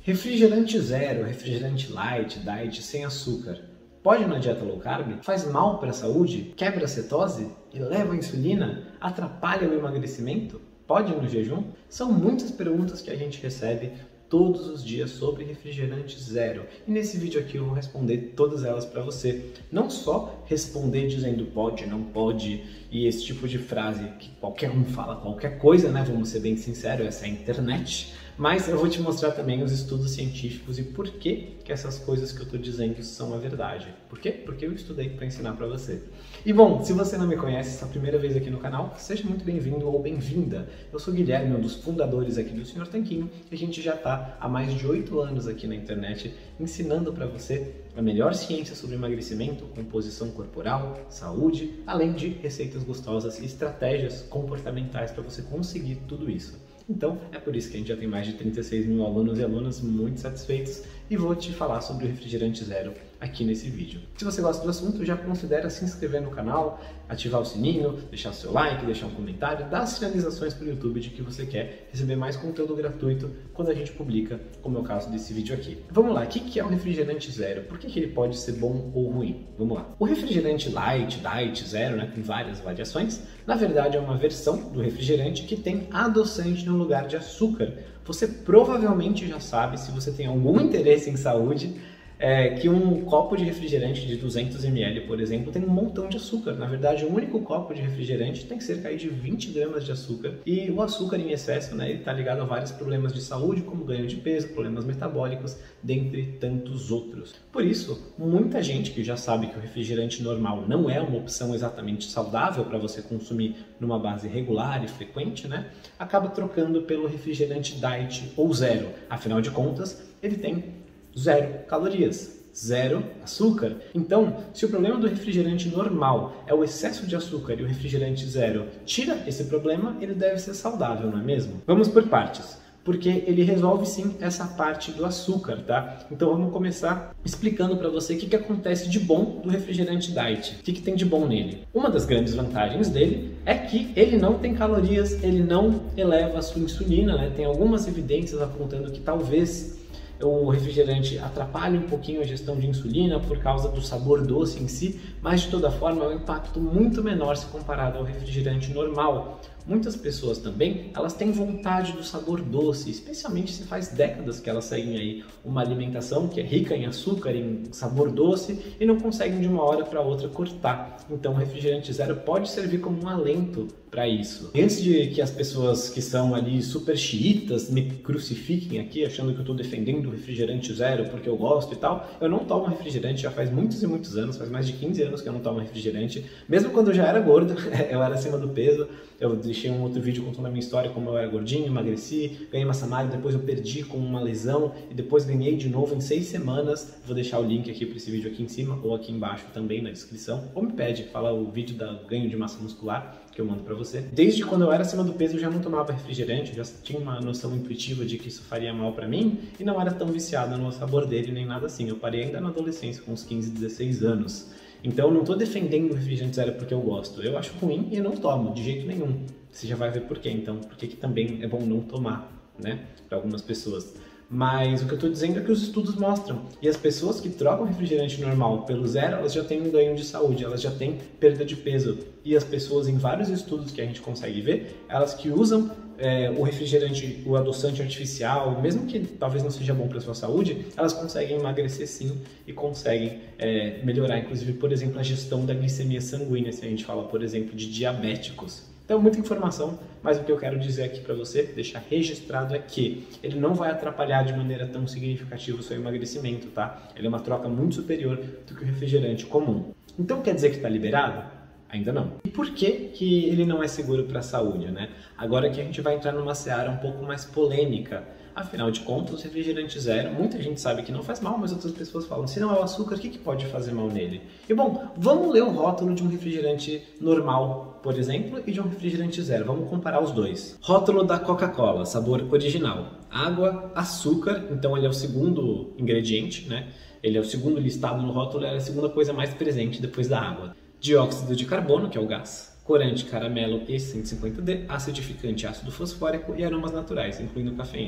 Refrigerante zero, refrigerante light, diet, sem açúcar. Pode na dieta low carb? Faz mal para a saúde? Quebra a cetose? Eleva a insulina? Atrapalha o emagrecimento? Pode no jejum? São muitas perguntas que a gente recebe todos os dias sobre refrigerante zero. E nesse vídeo aqui eu vou responder todas elas para você. Não só responder dizendo pode, não pode e esse tipo de frase que qualquer um fala qualquer coisa, né? Vamos ser bem sinceros, essa é a internet. Mas eu vou te mostrar também os estudos científicos e por que essas coisas que eu estou dizendo são a verdade. Por quê? Porque eu estudei para ensinar para você. E bom, se você não me conhece, essa é a primeira vez aqui no canal, seja muito bem-vindo ou bem-vinda. Eu sou o Guilherme, um dos fundadores aqui do Sr. Tanquinho, e a gente já está há mais de 8 anos aqui na internet ensinando para você a melhor ciência sobre emagrecimento, composição corporal, saúde, além de receitas gostosas e estratégias comportamentais para você conseguir tudo isso. Então, é por isso que a gente já tem mais de 36 mil alunos e alunas muito satisfeitos e vou te falar sobre o refrigerante zero aqui nesse vídeo. Se você gosta do assunto, já considera se inscrever no canal, ativar o sininho, deixar o seu like, deixar um comentário, dar sinalizações para o YouTube de que você quer receber mais conteúdo gratuito quando a gente publica, como é o caso desse vídeo aqui. Vamos lá, o que é o refrigerante zero? Por que ele pode ser bom ou ruim? Vamos lá. O refrigerante light, diet, zero, né, tem várias variações, na verdade é uma versão do refrigerante que tem adoçante no lugar de açúcar. Você provavelmente já sabe, se você tem algum interesse em saúde, que um copo de refrigerante de 200 ml, por exemplo, tem um montão de açúcar. Na verdade, um único copo de refrigerante tem cerca de 20 gramas de açúcar. E o açúcar em excesso, né, está ligado a vários problemas de saúde, como ganho de peso, problemas metabólicos, dentre tantos outros. Por isso, muita gente que já sabe que o refrigerante normal não é uma opção exatamente saudável para você consumir numa base regular e frequente, né, acaba trocando pelo refrigerante diet ou zero. Afinal de contas, ele tem 0 calorias, 0 açúcar. Então, se o problema do refrigerante normal é o excesso de açúcar e o refrigerante zero tira esse problema, ele deve ser saudável, não é mesmo? Vamos por partes, porque ele resolve sim essa parte do açúcar, tá? Então vamos começar explicando para você o que acontece de bom do refrigerante diet, o que tem de bom nele. Uma das grandes vantagens dele é que ele não tem calorias, ele não eleva a sua insulina, né? Tem algumas evidências apontando que talvez o refrigerante atrapalha um pouquinho a gestão de insulina por causa do sabor doce em si, mas de toda forma é um impacto muito menor se comparado ao refrigerante normal. Muitas pessoas também, elas têm vontade do sabor doce, especialmente se faz décadas que elas seguem aí uma alimentação que é rica em açúcar, em sabor doce e não conseguem de uma hora para outra cortar. Então o refrigerante zero pode servir como um alento para isso. Antes de que as pessoas que são ali super xiitas me crucifiquem aqui achando que eu estou defendendo o refrigerante zero porque eu gosto e tal, eu não tomo refrigerante já faz muitos e muitos anos, faz mais de 15 anos que eu não tomo refrigerante. Mesmo quando eu já era gordo, eu era acima do peso, eu deixei um outro vídeo contando a minha história, como eu era gordinho, emagreci, ganhei massa magra, depois eu perdi com uma lesão e depois ganhei de novo em 6 semanas. Vou deixar o link aqui para esse vídeo aqui em cima ou aqui embaixo também na descrição. Ou me pede, fala o vídeo do ganho de massa muscular que eu mando para você. Desde quando eu era acima do peso eu já não tomava refrigerante, já tinha uma noção intuitiva de que isso faria mal para mim e não era tão viciado no sabor dele nem nada assim. Eu parei ainda na adolescência, com uns 15, 16 anos. Então eu não estou defendendo o refrigerante zero porque eu gosto. Eu acho ruim e não tomo, de jeito nenhum. Você já vai ver por quê, então. Porque que também é bom não tomar, né? Para algumas pessoas. Mas o que eu estou dizendo é que os estudos mostram. E as pessoas que trocam refrigerante normal pelo zero, elas já têm um ganho de saúde, elas já têm perda de peso. E as pessoas, em vários estudos que a gente consegue ver, elas que usam o refrigerante, o adoçante artificial, mesmo que talvez não seja bom para a sua saúde, elas conseguem emagrecer sim e conseguem melhorar, inclusive, por exemplo, a gestão da glicemia sanguínea, se a gente fala, por exemplo, de diabéticos. Então, muita informação, mas o que eu quero dizer aqui para você, deixar registrado é que ele não vai atrapalhar de maneira tão significativa o seu emagrecimento, tá? Ele é uma troca muito superior do que o refrigerante comum. Então, quer dizer que está liberado? Ainda não. E por que ele não é seguro para a saúde, né? Agora que a gente vai entrar numa seara um pouco mais polêmica. Afinal de contas, o refrigerante zero, muita gente sabe que não faz mal, mas outras pessoas falam, se não é o açúcar, o que pode fazer mal nele? E bom, vamos ler o rótulo de um refrigerante normal, por exemplo, e de um refrigerante zero. Vamos comparar os dois. Rótulo da Coca-Cola, sabor original. Água, açúcar, então ele é o segundo ingrediente, né? Ele é o segundo listado no rótulo, é a segunda coisa mais presente depois da água. Dióxido de carbono, que é o gás. Corante, caramelo e 150D, acidificante, ácido fosfórico e aromas naturais, incluindo cafeína.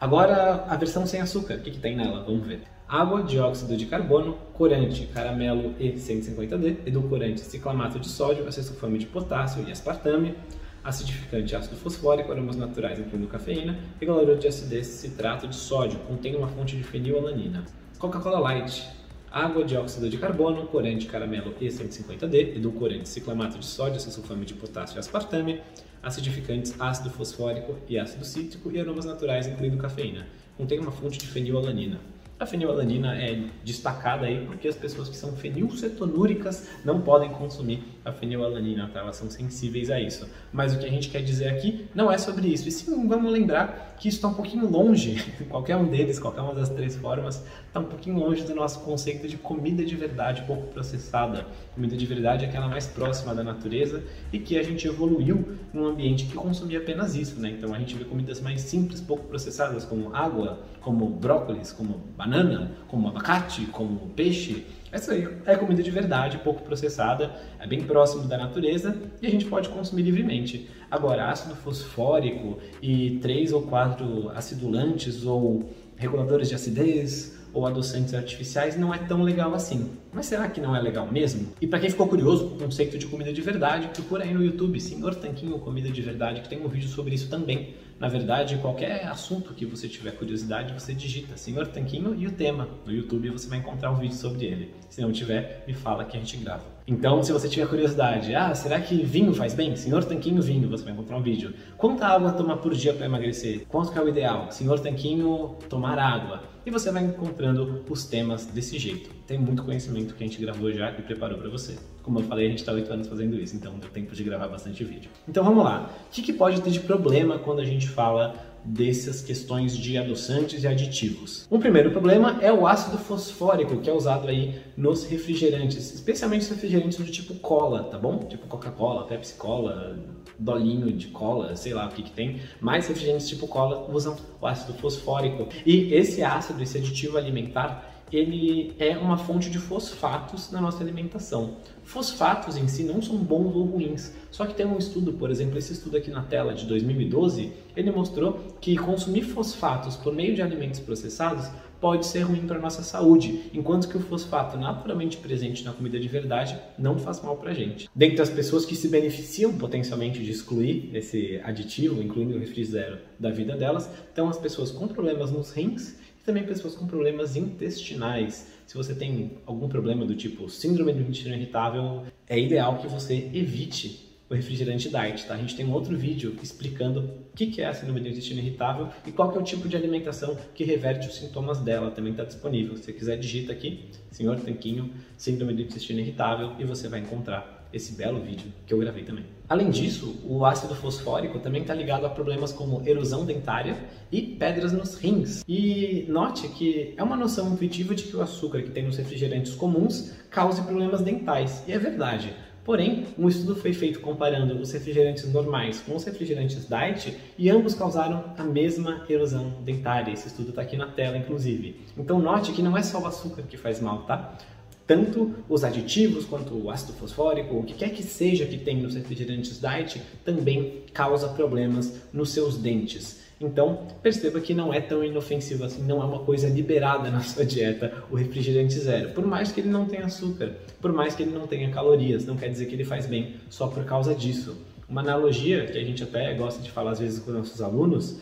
Agora, a versão sem açúcar, o que tem nela? Vamos ver. Água, dióxido de carbono, corante, caramelo e 150D, edulcorante, ciclamato de sódio, acesulfame de potássio e aspartame, acidificante, ácido fosfórico, aromas naturais, incluindo cafeína, regulador de acidez, citrato de sódio, contém uma fonte de fenilalanina. Coca-Cola Light, água, dióxido de carbono, corante, caramelo e 150D, edulcorante, ciclamato de sódio, acesulfame de potássio e aspartame, acidificantes, ácido fosfórico e ácido cítrico e aromas naturais, incluindo cafeína. Contém uma fonte de fenilalanina. A fenilalanina é destacada aí porque as pessoas que são fenilcetonúricas não podem consumir a fenilalanina, tá? Elas são sensíveis a isso. Mas o que a gente quer dizer aqui não é sobre isso. E sim, vamos lembrar que isso está um pouquinho longe, qualquer um deles, qualquer uma das três formas, está um pouquinho longe do nosso conceito de comida de verdade pouco processada. Comida de verdade é aquela mais próxima da natureza e que a gente evoluiu num ambiente que consumia apenas isso, né? Então a gente vê comidas mais simples, pouco processadas, como água, como brócolis, como banana, como abacate, como peixe. Essa aí é comida de verdade, pouco processada, é bem próximo da natureza e a gente pode consumir livremente. Agora, ácido fosfórico e 3 ou 4 acidulantes ou reguladores de acidez ou adoçantes artificiais não é tão legal assim. Mas será que não é legal mesmo? E para quem ficou curioso com o conceito de comida de verdade, procura aí no YouTube Senhor Tanquinho Comida de Verdade, que tem um vídeo sobre isso também. Na verdade, qualquer assunto que você tiver curiosidade, você digita Senhor Tanquinho e o tema no YouTube e você vai encontrar um vídeo sobre ele. Se não tiver, me fala que a gente grava. Então, se você tiver curiosidade, será que vinho faz bem? Senhor Tanquinho Vinho, você vai encontrar um vídeo. Quanta água tomar por dia para emagrecer? Quanto que é o ideal? Senhor Tanquinho tomar água. E você vai encontrando os temas desse jeito. Tem muito conhecimento que a gente gravou já e preparou para você. Como eu falei, a gente está 8 anos fazendo isso, então deu tempo de gravar bastante vídeo. Então vamos lá. O que pode ter de problema quando a gente fala dessas questões de adoçantes e aditivos? Um primeiro problema é o ácido fosfórico, que é usado aí nos refrigerantes, especialmente os refrigerantes do tipo cola, tá bom? Tipo Coca-Cola, Pepsi Cola, dolinho de cola, sei lá o que tem, mas refrigerantes tipo cola usam o ácido fosfórico. E esse ácido, esse aditivo alimentar, ele é uma fonte de fosfatos na nossa alimentação. Fosfatos em si não são bons ou ruins, só que tem um estudo, por exemplo, esse estudo aqui na tela de 2012, ele mostrou que consumir fosfatos por meio de alimentos processados pode ser ruim para a nossa saúde, enquanto que o fosfato naturalmente presente na comida de verdade não faz mal para a gente. Dentre as pessoas que se beneficiam potencialmente de excluir esse aditivo, incluindo o refri zero, da vida delas, estão as pessoas com problemas nos rins e também pessoas com problemas intestinais. Se você tem algum problema do tipo síndrome do intestino irritável, é ideal que você evite o refrigerante diet, tá? A gente tem um outro vídeo explicando o que é a síndrome do intestino irritável e qual que é o tipo de alimentação que reverte os sintomas dela, também está disponível. Se você quiser, digita aqui, Senhor Tanquinho, síndrome do intestino irritável, e você vai encontrar esse belo vídeo que eu gravei também. Além disso, o ácido fosfórico também está ligado a problemas como erosão dentária e pedras nos rins. E note que é uma noção intuitiva de que o açúcar que tem nos refrigerantes comuns cause problemas dentais, e é verdade. Porém, um estudo foi feito comparando os refrigerantes normais com os refrigerantes diet e ambos causaram a mesma erosão dentária. Esse estudo está aqui na tela, inclusive. Então note que não é só o açúcar que faz mal, tá? Tanto os aditivos quanto o ácido fosfórico, o que quer que seja que tem nos refrigerantes diet, também causa problemas nos seus dentes. Então, perceba que não é tão inofensivo assim, não é uma coisa liberada na sua dieta o refrigerante zero. Por mais que ele não tenha açúcar, por mais que ele não tenha calorias, não quer dizer que ele faz bem só por causa disso. Uma analogia que a gente até gosta de falar às vezes com nossos alunos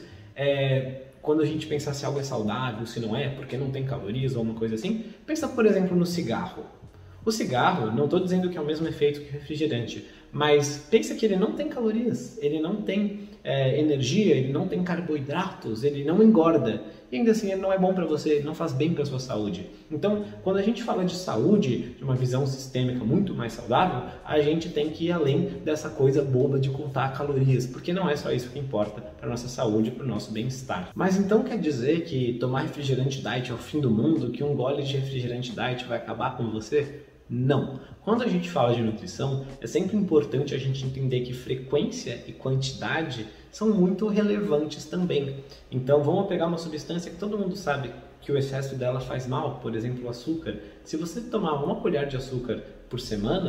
é quando a gente pensa se algo é saudável, se não é, porque não tem calorias ou uma coisa assim. Pensa, por exemplo, no cigarro. O cigarro, não estou dizendo que é o mesmo efeito que o refrigerante, mas pensa que ele não tem calorias, ele não tem energia, ele não tem carboidratos, ele não engorda. E ainda assim ele não é bom para você, não faz bem para a sua saúde. Então, quando a gente fala de saúde, de uma visão sistêmica muito mais saudável, a gente tem que ir além dessa coisa boba de contar calorias, porque não é só isso que importa para a nossa saúde, para o nosso bem-estar. Mas então quer dizer que tomar refrigerante diet é o fim do mundo, que um gole de refrigerante diet vai acabar com você? Não. Quando a gente fala de nutrição, é sempre importante a gente entender que frequência e quantidade são muito relevantes também. Então, vamos pegar uma substância que todo mundo sabe que o excesso dela faz mal, por exemplo, o açúcar. Se você tomar uma colher de açúcar por semana,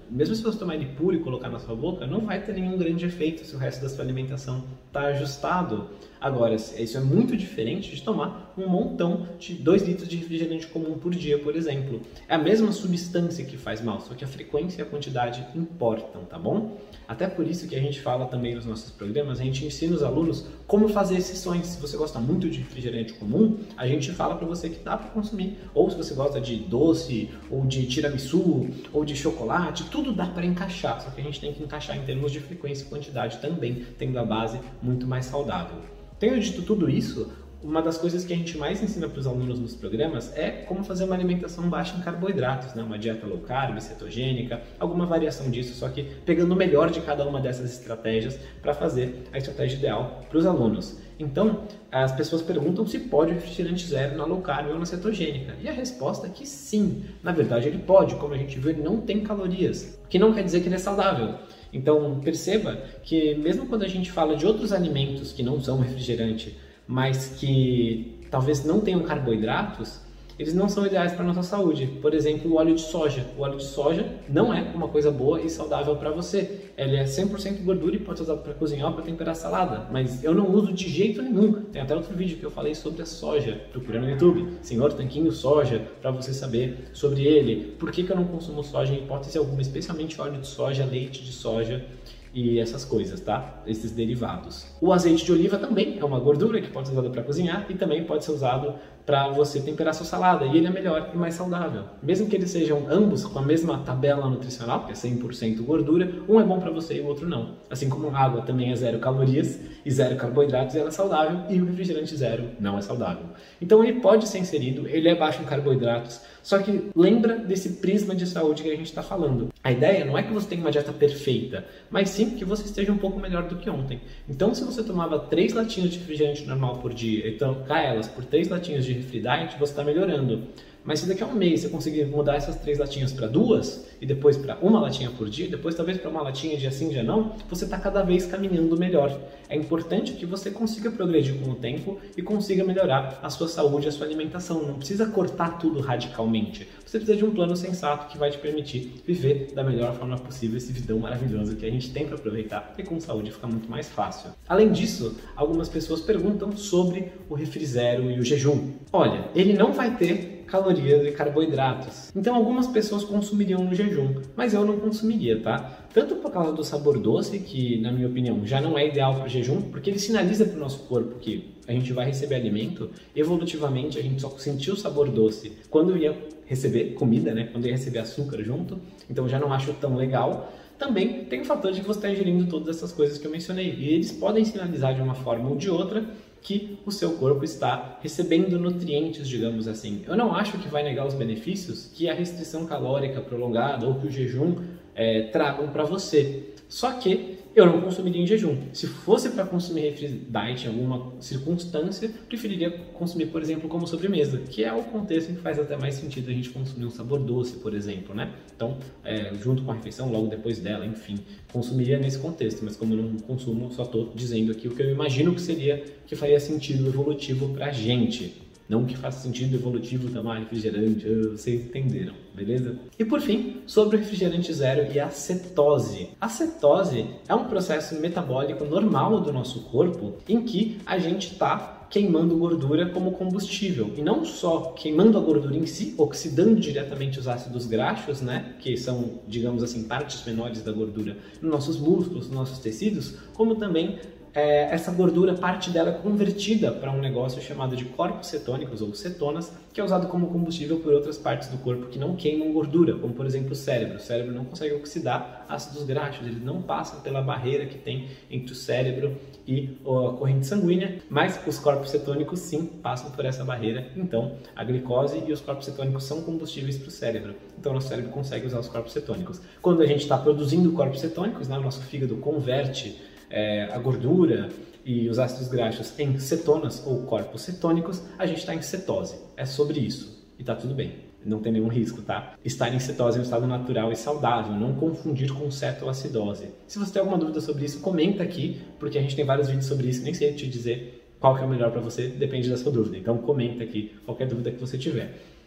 Mesmo se você tomar ele puro e colocar na sua boca, não vai ter nenhum grande efeito se o resto da sua alimentação está ajustado. Agora, isso é muito diferente de tomar um montão de 2 litros de refrigerante comum por dia, por exemplo. É a mesma substância que faz mal, só que a frequência e a quantidade importam, tá bom? Até por isso que a gente fala também nos nossos programas, a gente ensina os alunos como fazer exceções. Se você gosta muito de refrigerante comum, a gente fala para você que dá para consumir. Ou se você gosta de doce, ou de tiramisu, ou de chocolate, tudo dá para encaixar. Só que a gente tem que encaixar em termos de frequência e quantidade também, tendo a base muito mais saudável. Tendo dito tudo isso, uma das coisas que a gente mais ensina para os alunos nos programas é como fazer uma alimentação baixa em carboidratos, né? Uma dieta low carb, cetogênica, alguma variação disso, só que pegando o melhor de cada uma dessas estratégias para fazer a estratégia ideal para os alunos. Então, as pessoas perguntam se pode o refrigerante zero na low carb ou na cetogênica. E a resposta é que sim. Na verdade, ele pode. Como a gente viu, ele não tem calorias, o que não quer dizer que ele é saudável. Então, perceba que mesmo quando a gente fala de outros alimentos que não são refrigerante, mas que talvez não tenham carboidratos, eles não são ideais para a nossa saúde. Por exemplo, o óleo de soja. O óleo de soja não é uma coisa boa e saudável para você. Ele é 100% gordura e pode ser usado para cozinhar ou para temperar salada, mas eu não uso de jeito nenhum. Tem até outro vídeo que eu falei sobre a soja. Procura no YouTube, Senhor Tanquinho Soja, para você saber sobre ele. Por que eu não consumo soja em hipótese alguma, especialmente óleo de soja, leite de soja e essas coisas, tá? Esses derivados. O azeite de oliva também é uma gordura que pode ser usada para cozinhar e também pode ser usado para você temperar sua salada, e ele é melhor e mais saudável. Mesmo que eles sejam ambos com a mesma tabela nutricional, que é 100% gordura, um é bom para você e o outro não. Assim como a água também é 0 calorias e 0 carboidratos, ela é saudável, e o refrigerante zero não é saudável. Então ele pode ser inserido, ele é baixo em carboidratos, só que lembra desse prisma de saúde que a gente está falando. A ideia não é que você tenha uma dieta perfeita, mas sim que você esteja um pouco melhor do que ontem. Então, se você tomava 3 latinhas de refrigerante normal por dia e trocar elas por 3 latinhas de Refri Diet, você está melhorando. Mas se daqui a um mês você conseguir mudar essas 3 latinhas para 2 e depois para 1 latinha por dia, depois talvez para 1 latinha dia sim, dia não, você está cada vez caminhando melhor. É importante que você consiga progredir com o tempo e consiga melhorar a sua saúde e a sua alimentação. Não precisa cortar tudo radicalmente. Você precisa de um plano sensato que vai te permitir viver da melhor forma possível esse vidão maravilhoso que a gente tem para aproveitar, e com saúde fica muito mais fácil. Além disso, algumas pessoas perguntam sobre o refri zero e o jejum. Olha, ele não vai ter calorias e carboidratos. Então algumas pessoas consumiriam no jejum, mas eu não consumiria, tá? Tanto por causa do sabor doce, que na minha opinião já não é ideal para o jejum, porque ele sinaliza para o nosso corpo que a gente vai receber alimento. Evolutivamente a gente só sentiu o sabor doce quando ia receber comida, né? Quando ia receber açúcar junto, então já não acho tão legal. Também tem o fator de que você está ingerindo todas essas coisas que eu mencionei, e eles podem sinalizar de uma forma ou de outra que o seu corpo está recebendo nutrientes, digamos assim. Eu não acho que vai negar os benefícios que a restrição calórica prolongada ou que o jejum tragam para você. Só que eu não consumiria em jejum. Se fosse para consumir Refri Diet em alguma circunstância, preferiria consumir, por exemplo, como sobremesa, que é o contexto em que faz até mais sentido a gente consumir um sabor doce, por exemplo, né? Então, junto com a refeição, logo depois dela, enfim, consumiria nesse contexto, mas como eu não consumo, só estou dizendo aqui o que eu imagino que faria sentido evolutivo para a gente. Não que faça sentido evolutivo tomar refrigerante, vocês entenderam, beleza? E por fim, sobre o refrigerante zero e a cetose. A cetose é um processo metabólico normal do nosso corpo em que a gente está queimando gordura como combustível. E não só queimando a gordura em si, oxidando diretamente os ácidos graxos, né? Que são, digamos assim, partes menores da gordura nos nossos músculos, nos nossos tecidos, como também essa gordura, parte dela é convertida para um negócio chamado de corpos cetônicos ou cetonas, que é usado como combustível por outras partes do corpo que não queimam gordura, como por exemplo o cérebro. O cérebro não consegue oxidar ácidos graxos, eles não passam pela barreira que tem entre o cérebro e a corrente sanguínea, mas os corpos cetônicos sim passam por essa barreira. Então a glicose e os corpos cetônicos são combustíveis para o cérebro, então nosso cérebro consegue usar os corpos cetônicos. Quando a gente está produzindo corpos cetônicos, né, o nosso fígado converte a gordura e os ácidos graxos em cetonas ou corpos cetônicos, a gente está em cetose. É sobre isso. E tá tudo bem. Não tem nenhum risco, tá? Estar em cetose é um estado natural e saudável, não confundir com cetoacidose. Se você tem alguma dúvida sobre isso, comenta aqui, porque a gente tem vários vídeos sobre isso, nem sei te dizer qual que é o melhor para você, depende da sua dúvida. Então comenta aqui qualquer dúvida que você tiver.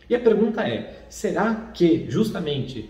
E a pergunta é, será que justamente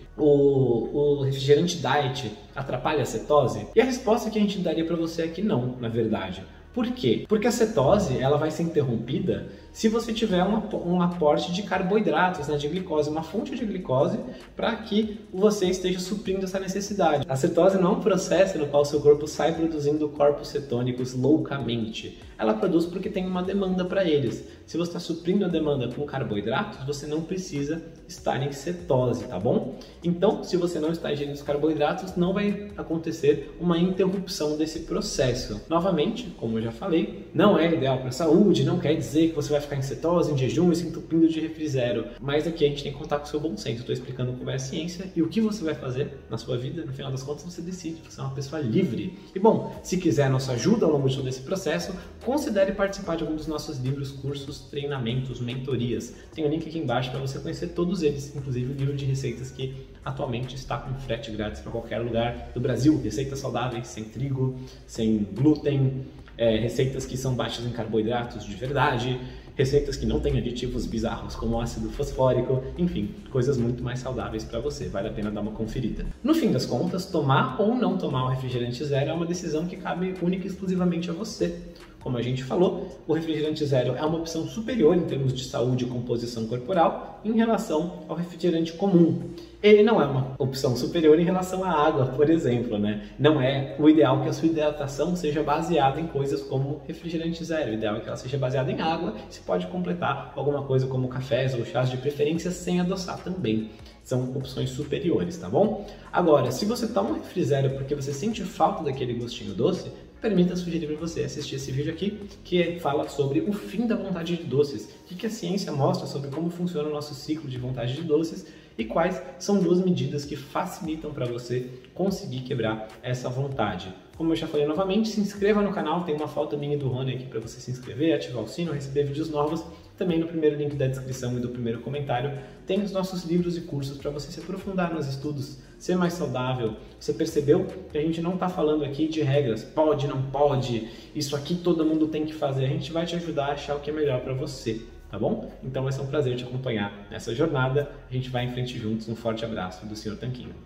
o refrigerante diet atrapalha a cetose? E a resposta que a gente daria para você é que não, na verdade. Por quê? Porque a cetose ela vai ser interrompida se você tiver um aporte de carboidratos, né, de glicose, uma fonte de glicose, para que você esteja suprindo essa necessidade. A cetose não é um processo no qual o seu corpo sai produzindo corpos cetônicos loucamente. Ela produz porque tem uma demanda para eles. Se você está suprindo a demanda com carboidratos, você não precisa estar em cetose, tá bom? Então, se você não está ingerindo os carboidratos, não vai acontecer uma interrupção desse processo. Novamente, como eu já falei, não é ideal para a saúde, não quer dizer que você vai ficar em cetose, em jejum e se entupindo de refri zero. Mas aqui a gente tem que contar com o seu bom senso. Estou explicando como é a ciência e o que você vai fazer na sua vida. No final das contas, você decide. Você é uma pessoa livre. E bom, se quiser nossa ajuda ao longo de todo esse processo, considere participar de algum dos nossos livros, cursos, treinamentos, mentorias. Tem o link aqui embaixo para você conhecer todos eles, inclusive o livro de receitas que atualmente está com frete grátis para qualquer lugar do Brasil. Receitas saudáveis, sem trigo, sem glúten, receitas que são baixas em carboidratos de verdade, receitas que não têm aditivos bizarros como ácido fosfórico, enfim, coisas muito mais saudáveis para você, vale a pena dar uma conferida. No fim das contas, tomar ou não tomar o refrigerante zero é uma decisão que cabe única e exclusivamente a você. Como a gente falou, o refrigerante zero é uma opção superior em termos de saúde e composição corporal em relação ao refrigerante comum. Ele não é uma opção superior em relação à água, por exemplo, né? Não é o ideal que a sua hidratação seja baseada em coisas como refrigerante zero. O ideal é que ela seja baseada em água. Você pode completar alguma coisa como cafés ou chás de preferência sem adoçar também. São opções superiores, tá bom? Agora, se você toma um refri zero porque você sente falta daquele gostinho doce, permita sugerir para você assistir esse vídeo aqui, que fala sobre o fim da vontade de doces, o que a ciência mostra sobre como funciona o nosso ciclo de vontade de doces e quais são duas medidas que facilitam para você conseguir quebrar essa vontade. Como eu já falei novamente, se inscreva no canal, tem uma foto minha e do Rony aqui para você se inscrever, ativar o sino, receber vídeos novos. Também no primeiro link da descrição e do primeiro comentário tem os nossos livros e cursos para você se aprofundar nos estudos, ser mais saudável. Você percebeu que a gente não está falando aqui de regras, pode, não pode, isso aqui todo mundo tem que fazer. A gente vai te ajudar a achar o que é melhor para você, tá bom? Então vai ser um prazer te acompanhar nessa jornada. A gente vai em frente juntos. Um forte abraço do Sr. Tanquinho.